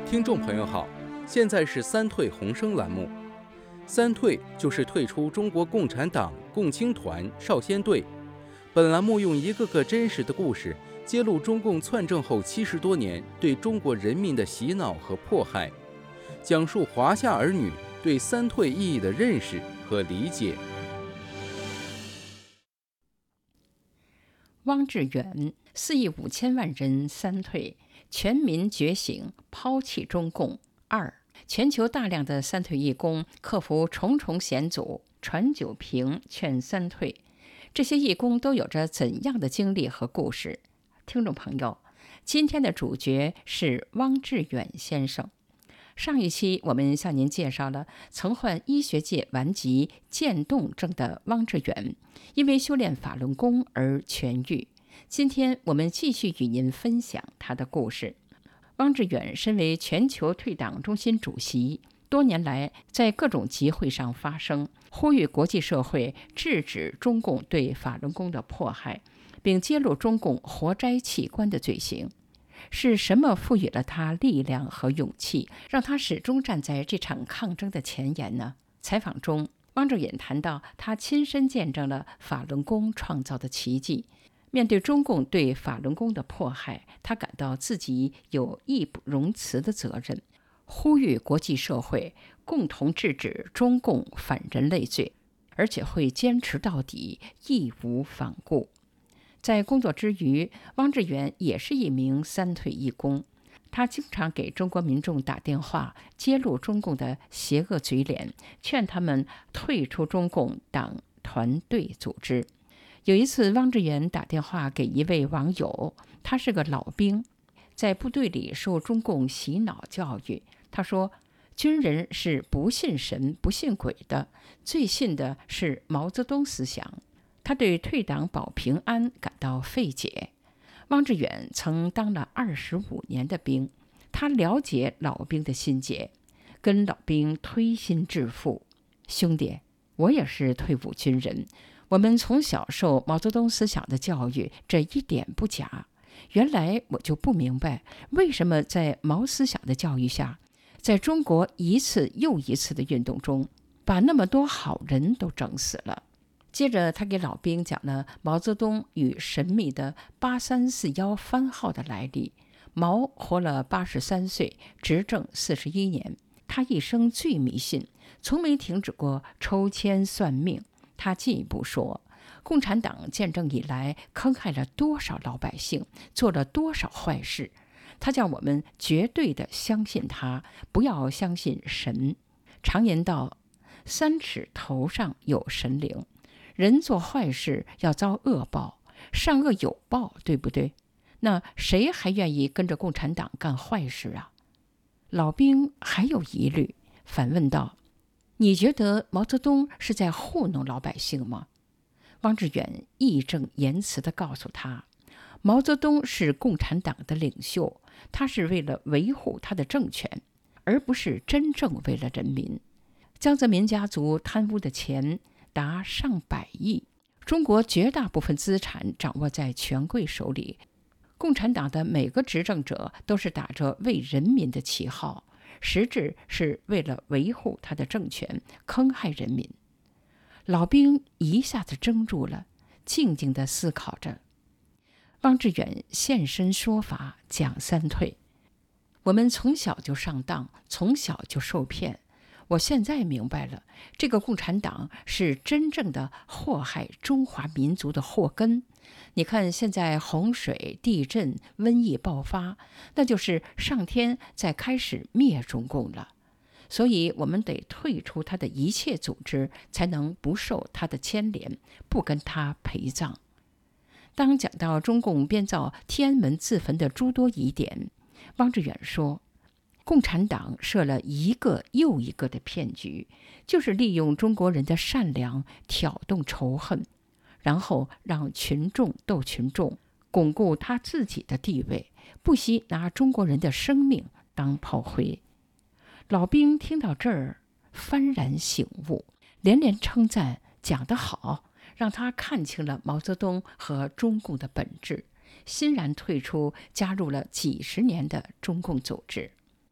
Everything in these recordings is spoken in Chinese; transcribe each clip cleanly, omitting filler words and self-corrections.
听众朋友好，现在是三退红声栏目。三退就是退出中国共产党、共青团、少先队。本栏目用一个个真实的故事，揭露中共篡政后70多年对中国人民的洗脑和迫害，讲述华夏儿女对三退意义的认识和理解。 汪志远4亿5千万人三退，全民觉醒，抛弃中共。2. 全球大量的三退义工克服重重险阻，传九平劝三退。这些义工都有着怎样的经历和故事？听众朋友，今天的主角是汪志远先生。上一期我们向您介绍了曾患医学界顽疾渐冻症的汪志远，因为修炼法轮功而痊愈。今天我们继续与您分享他的故事。汪志远身为全球退党中心主席，多年来在各种集会上发声，呼吁国际社会制止中共对法轮功的迫害，并揭露中共活摘器官的罪行。是什么赋予了他力量和勇气，让他始终站在这场抗争的前沿呢？采访中，汪志远谈到他亲身见证了法轮功创造的奇迹。面对中共对法轮功的迫害，他感到自己有义不容辞的责任，呼吁国际社会共同制止中共反人类罪，而且会坚持到底，义无反顾。在工作之余，汪志远也是一名三退义工。他经常给中国民众打电话，揭露中共的邪恶嘴脸，劝他们退出中共党团队组织。有一次，汪志远打电话给一位网友，他是个老兵，在部队里受中共洗脑教育。他说，军人是不信神、不信鬼的，最信的是毛泽东思想。他对退党保平安感到费解。汪志远曾当了25年的兵，他了解老兵的心结，跟老兵推心置腹。兄弟，我也是退伍军人，我们从小受毛泽东思想的教育，这一点不假。原来我就不明白，为什么在毛思想的教育下，在中国一次又一次的运动中，把那么多好人都整死了。接着他给老兵讲了毛泽东与神秘的8341番号的来历。毛活了83岁，执政41年，他一生最迷信，从没停止过抽签算命。他进一步说，共产党建政以来坑害了多少老百姓，做了多少坏事，他叫我们绝对的相信他，不要相信神。常言道，3尺头上有神灵，人做坏事要遭恶报，善恶有报，对不对？那谁还愿意跟着共产党干坏事啊？老兵还有疑虑，反问道，你觉得毛泽东是在糊弄老百姓吗？汪志远义正言辞地告诉他，毛泽东是共产党的领袖，他是为了维护他的政权，而不是真正为了人民。江泽民家族贪污的钱达上百亿，中国绝大部分资产掌握在权贵手里。共产党的每个执政者都是打着为人民的旗号，实质是为了维护他的政权，坑害人民。老兵一下子怔住了，静静地思考着。汪志远现身说法，讲三退。我们从小就上当，从小就受骗。我现在明白了，这个共产党是真正的祸害中华民族的祸根。你看现在洪水、地震、瘟疫爆发，那就是上天在开始灭中共了。所以我们得退出他的一切组织，才能不受他的牵连，不跟他陪葬。当讲到中共编造天安门自焚的诸多疑点，汪志远说，共产党设了一个又一个的骗局，就是利用中国人的善良挑动仇恨，然后让群众斗群众，巩固他自己的地位，不惜拿中国人的生命当炮灰。老兵听到这儿幡然醒悟，连连称赞，讲得好，让他看清了毛泽东和中共的本质，欣然退出，加入了几十年的中共组织。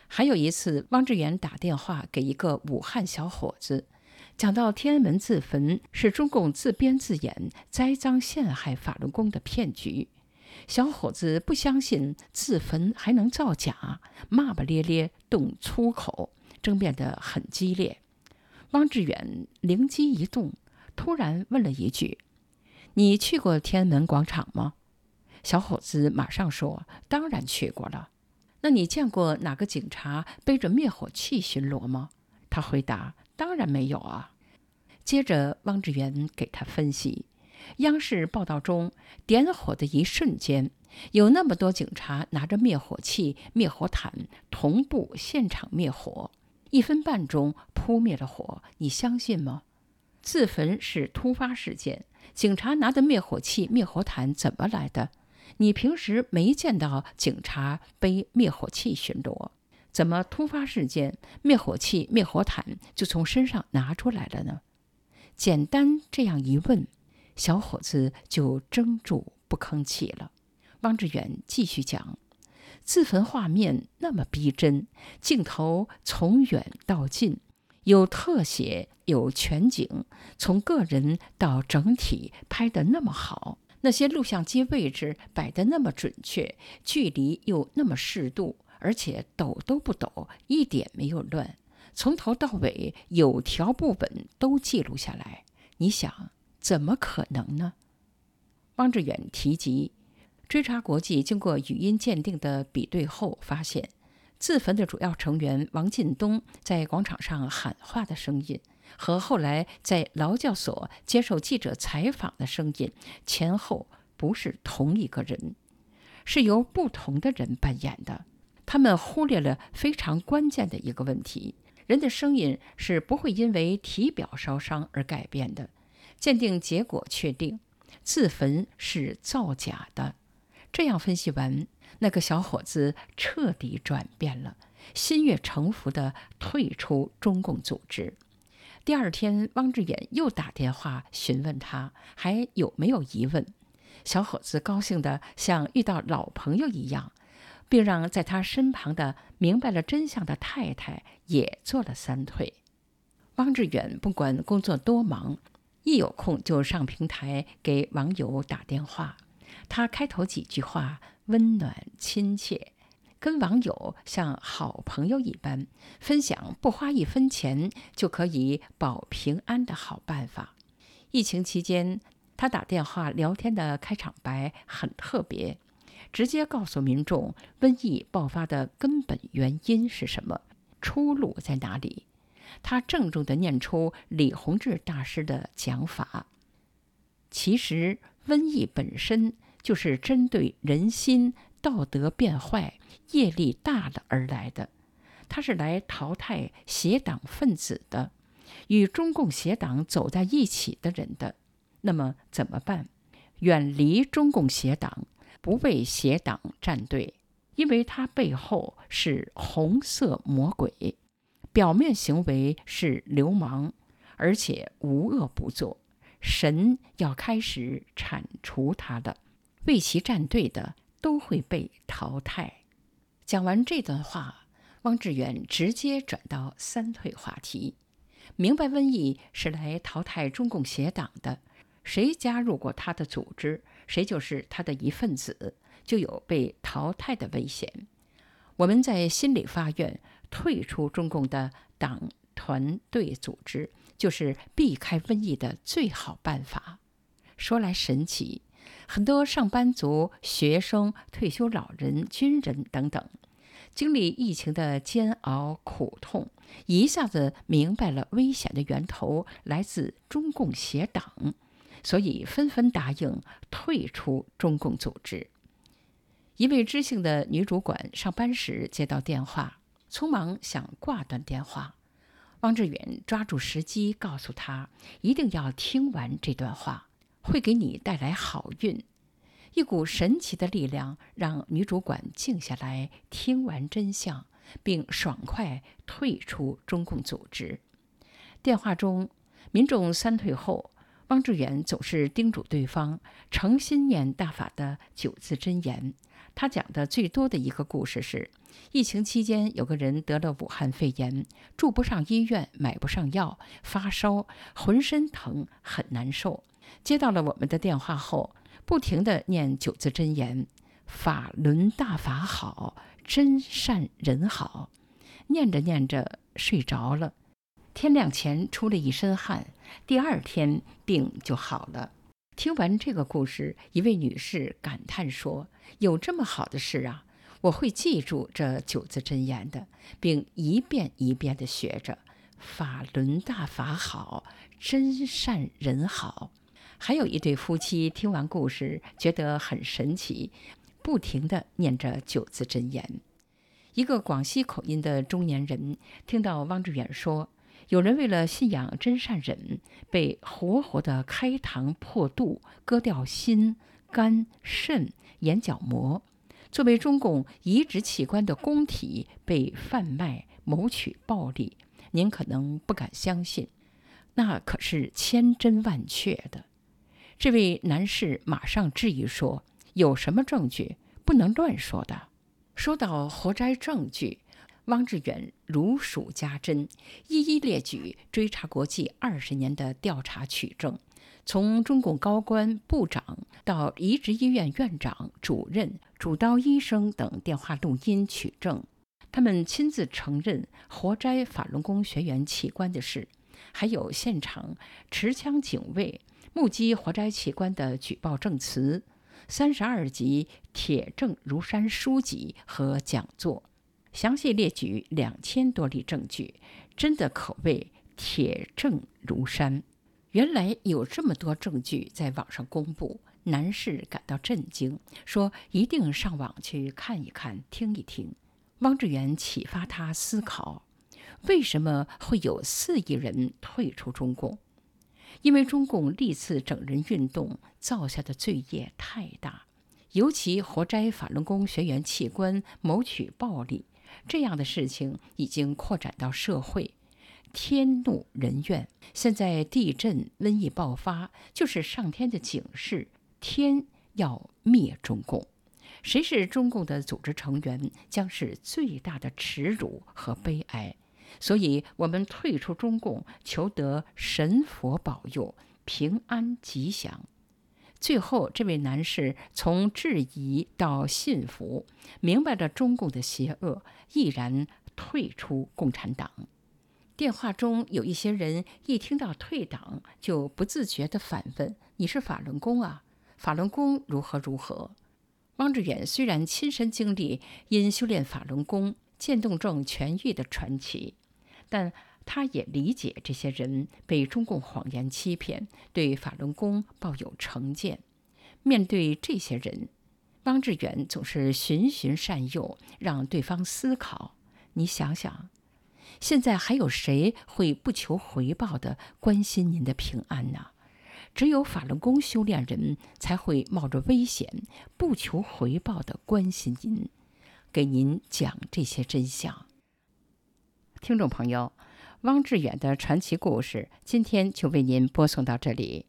还有一次，汪志远打电话给一个武汉小伙子，讲到天安门自焚是中共自编自演、栽赃陷害法轮功的骗局。小伙子不相信自焚还能造假，骂骂咧咧，动粗口，争辩得很激烈。汪志远灵机一动，突然问了一句：“你去过天安门广场吗？”小伙子马上说：“当然去过了。”“那你见过哪个警察背着灭火器巡逻吗？”他回答：“当然没有啊。”接着汪志远给他分析，央视报道中点火的一瞬间，有那么多警察拿着灭火器、灭火毯同步现场灭火，1分半钟扑灭了火，你相信吗？自焚是突发事件，警察拿的灭火器、灭火毯怎么来的？你平时没见到警察背灭火器巡逻，怎么突发事件灭火器、灭火毯就从身上拿出来了呢？简单这样一问，小伙子就怔住不吭气了。汪志远继续讲，自焚画面那么逼真，镜头从远到近，有特写，有全景，从个人到整体拍得那么好，那些录像机位置摆得那么准确，距离又那么适度，而且抖都不抖，一点没有乱，从头到尾有条不紊都记录下来。你想，怎么可能呢？汪志远提及，追查国际经过语音鉴定的比对后发现，自焚的主要成员王进东在广场上喊话的声音和后来在劳教所接受记者采访的声音前后不是同一个人，是由不同的人扮演的。他们忽略了非常关键的一个问题，人的声音是不会因为体表烧伤而改变的。鉴定结果确定，自焚是造假的。这样分析完，那个小伙子彻底转变了，心悦诚服地退出中共组织。第二天，汪志远又打电话询问他还有没有疑问。小伙子高兴得像遇到老朋友一样，并让在他身旁的明白了真相的太太也做了3退。汪志远不管工作多忙，一有空就上平台给网友打电话。他开头几句话温暖亲切，跟网友像好朋友一般，分享不花1分钱就可以保平安的好办法。疫情期间，他打电话聊天的开场白很特别，直接告诉民众瘟疫爆发的根本原因是什么，出路在哪里。他郑重地念出李洪志大师的讲法。其实瘟疫本身就是针对人心道德变坏、业力大了而来的，它是来淘汰邪党分子的，与中共邪党走在一起的人的。那么怎么办？远离中共邪党，不为邪党站队，因为它背后是红色魔鬼，表面行为是流氓，而且无恶不作。神要开始铲除他的，为其站队的都会被淘汰。讲完这段话，汪志远直接转到3退话题。明白瘟疫是来淘汰中共邪党的，谁加入过他的组织，谁就是他的一份子，就有被淘汰的危险。我们在心理发愿退出中共的党团队组织，就是避开瘟疫的最好办法。说来神奇，很多上班族、学生、退休老人、军人等等，经历疫情的煎熬苦痛，一下子明白了危险的源头来自中共邪党，所以纷纷答应退出中共组织。一位知姓的女主管上班时接到电话，匆忙想挂断电话。汪志远抓住时机告诉她，一定要听完这段话，会给你带来好运。一股神奇的力量让女主管静下来，听完真相，并爽快退出中共组织。电话中，民众3退后，汪志远总是叮嘱对方诚心念大法的9字真言， 他讲的最多的一个故事是，疫情期间有个人得了武汉肺炎，住不上医院，买不上药，发烧，浑身疼，很难受。接到了我们的电话后，不停地念9字真言：法轮大法好，真善人好。念着念着睡着了，天亮前出了一身汗，第2天病就好了。听完这个故事，一位女士感叹说：有这么好的事啊，我会记住这9字真言的，并一遍一遍地学着。法轮大法好，真善人好。还有一对夫妻听完故事觉得很神奇，不停地念着9字真言。一个广西口音的中年人听到汪志远说，有人为了信仰真善忍，被活活的开膛破肚，割掉心、肝、肾、眼角膜，作为中共移植器官的供体被贩卖谋取暴利，您可能不敢相信，那可是千真万确的。这位男士马上质疑说，有什么证据？不能乱说的。说到活摘证据，汪志远如数家珍，一一列举追查国际20年的调查取证，从中共高官、部长到移植医院院长、主任、主刀医生等电话录音取证，他们亲自承认活摘法轮功学员器官的事，还有现场持枪警卫目击活摘器官的举报证词，32集铁证如山书籍和讲座，详细列举2000多例证据，真的可谓铁证如山。原来有这么多证据在网上公布，男士感到震惊，说一定上网去看一看，听一听。汪志远启发他思考，为什么会有4亿人退出中共？因为中共历次整人运动造下的罪业太大，尤其活摘法轮功学员器官谋取暴利，这样的事情已经扩展到社会，天怒人怨。现在地震、瘟疫爆发，就是上天的警示，天要灭中共。谁是中共的组织成员，将是最大的耻辱和悲哀。所以我们退出中共，求得神佛保佑，平安吉祥。最后，这位男士从质疑到信服，明白了中共的邪恶，毅然退出共产党。电话中有一些人一听到退党，就不自觉地反问：你是法轮功啊？法轮功如何如何？汪志远虽然亲身经历因修炼法轮功渐冻症痊愈的传奇，但他也理解这些人被中共谎言欺骗，对法轮功抱有成见。面对这些人，汪志远总是循循善诱，让对方思考。你想想，现在还有谁会不求回报地关心您的平安呢？只有法轮功修炼人才会冒着危险，不求回报地关心您，给您讲这些真相。听众朋友，汪志远的传奇故事今天就为您播送到这里。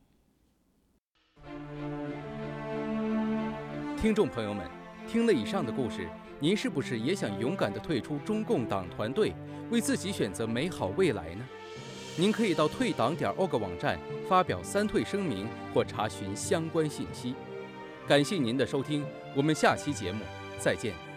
听众朋友们，听了以上的故事，您是不是也想勇敢地退出中共党团队，为自己选择美好未来呢？您可以到退党.org 网站发表3退声明或查询相关信息。感谢您的收听，我们下期节目再见。